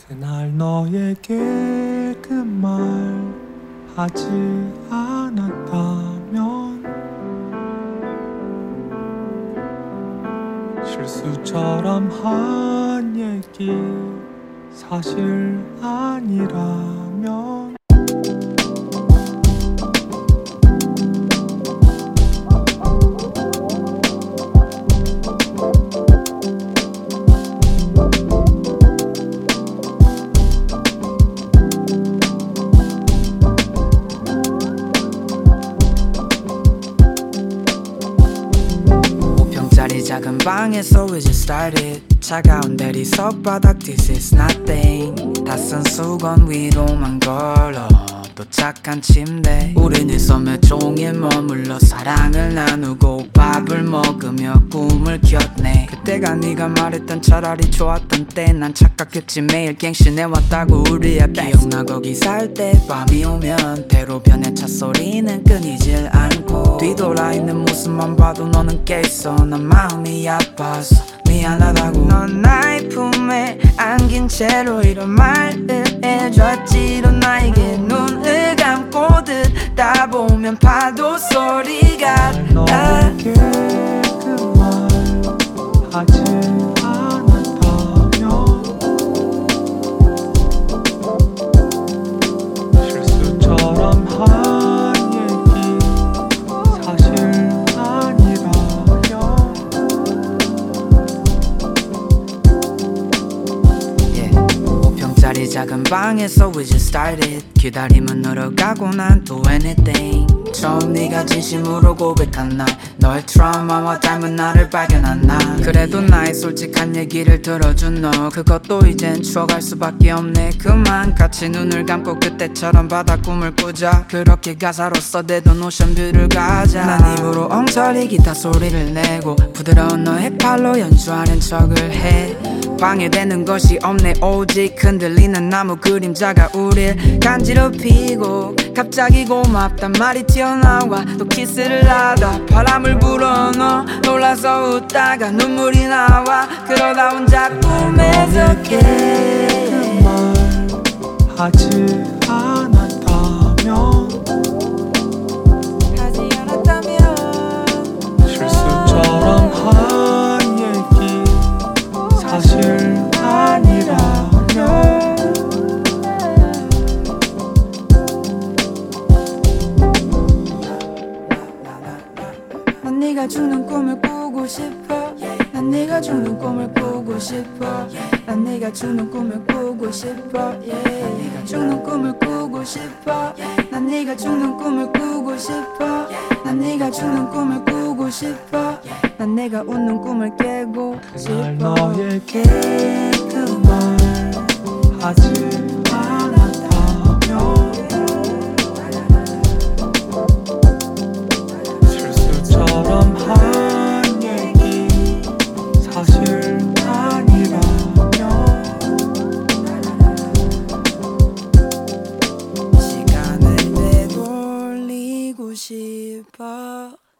그날 너에게 그 말 하지 않았다면 실수처럼 한 얘기 사실 아니라면 작은 방에서 we just started 차가운 대리석 바닥 this is nothing 다 쓴 수건 위로만 걸어 또 착한 침대 우리는 섬에 종일 머물러 사랑을 나누고 밥을 먹으며 꿈을 켰네 그때가 네가 말했던 차라리 좋았던 때 난 착각했지 매일 갱신해왔다고 우리의 기억나 거기 살 때 밤이 오면 대로 변해차 소리는 끊이질 않고 뒤돌아 있는 모습만 봐도 너는 깨있어 난 마음이 아파서 미안하다고 넌 나의 품에 안긴 채로 이런 말을 해줬지 넌 나에게 눈을 감고 듣다 보면 파도 소리가 너에게 그 말 하지 않았다면 실수처럼 한 얘기 사실 아니라면 자리 작은 방에서 we just started 기다림은 늘어가고 난 do anything 처음 네가 진심으로 고백한 날 너의 트라우마와 닮은 나를 발견한 날 그래도 나의 솔직한 얘기를 들어준 너 그것도 이젠 추억할 수밖에 없네 그만 같이 눈을 감고 그때처럼 바다 꿈을 꾸자 그렇게 가사로 써대던 오션뷰를 가자 난 입으로 엉터리 기타 소리를 내고 부드러운 너의 팔로 연주하는 척을 해 방해되는 것이 없네 오직 흔들리는 나무 그림자가 우릴 간지럽히고 갑자기 고맙단 말이 튀어나와 또 키스를 하다 바람을 불어 너 놀라서 웃다가 눈물이 나와 그러다 혼자 꿈에서 깨 그 말 하지 않았다면 실수처럼 한 얘기 사실 아니라면 난 네가 죽는 꿈을 꾸고 싶어 난 네가 죽는 꿈을 꾸고 싶어 난 네가 죽는 꿈을 꾸고 싶어 네가 죽는 꿈을 꾸고 싶어 난 네가 죽는 꿈을 꾸고 싶어 난 네가 죽는 꿈을 꾸고 싶어 난 내가 웃는 꿈을 깨고 그날 싶어 너에게 그 말 하지 않았다면 실수처럼 한 얘기 사실 아니라면 시간을 되돌리고 싶어